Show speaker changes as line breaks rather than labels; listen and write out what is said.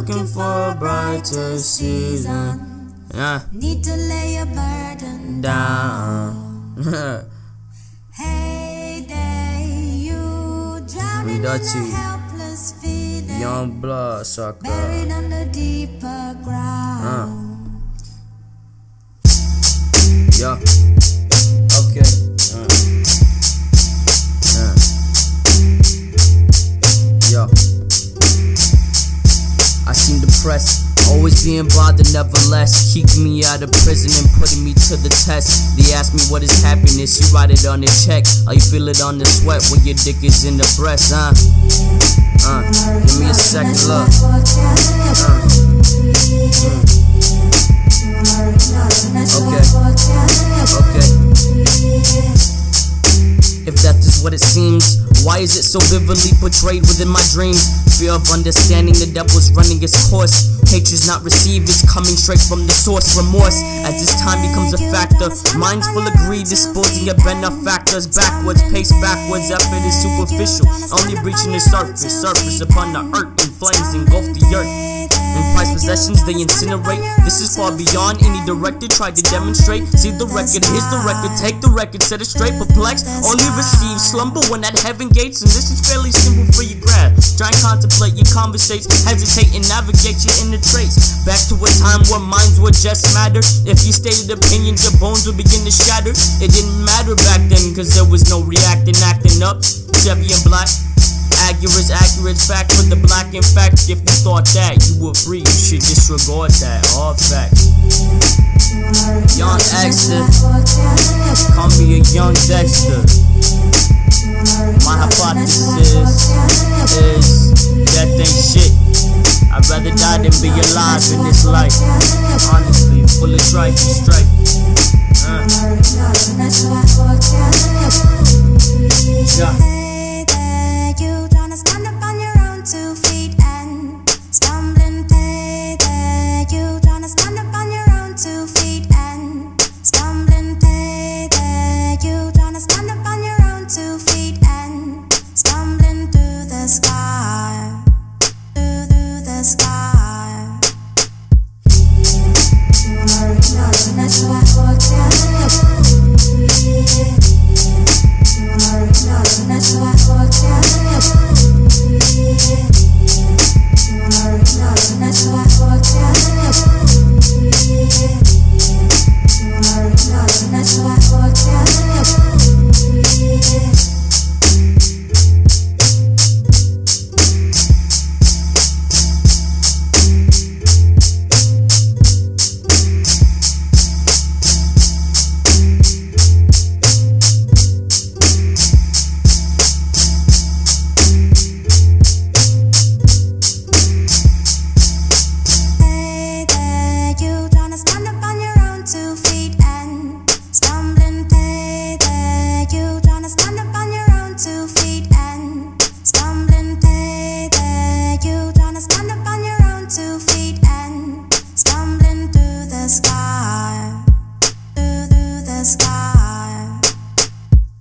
looking for a brighter season.
Need to lay your burden
down.
Hey day, you drowning in a helpless feeling,
Young bloodsucker,
buried under deeper ground.
Yeah. Okay. Yo. I seem depressed, always being bothered, nevertheless, keeping me out of prison and putting me to the test. They ask me what is happiness, you write it on the check, or you feel it on the sweat when your dick is in the breast, give me a second look. Okay. If death is what it seems, why is it so vividly portrayed within my dreams? Fear of understanding, the devil's running its course. Hatred's not received, it's coming straight from the source. Remorse, as this time becomes a factor. Minds full of greed, disposing of benefactors. Backwards, pace backwards, effort is superficial, only reaching the surface. Surface upon the earth, in flames engulf the earth. In prized possessions they incinerate. This is far beyond any director tried to demonstrate. See the record, here's the record, take the record, set it straight. Perplexed, only receive slumber when at heaven gates. And this is fairly simple for your grab. Try and contemplate your conversates, hesitate and navigate your inner traits. Back to a time where minds were just matter. If you stated opinions, your bones would begin to shatter. It didn't matter back then, cause there was no reacting, acting up. Chevy and black, accurate fact for the black. In fact, if you thought that you were free, you should disregard that. All fact. Young Dexter, call me a young Dexter. My hypothesis is death ain't shit. I'd rather die than be alive in this life. Honestly, full of strife and strife. Yeah.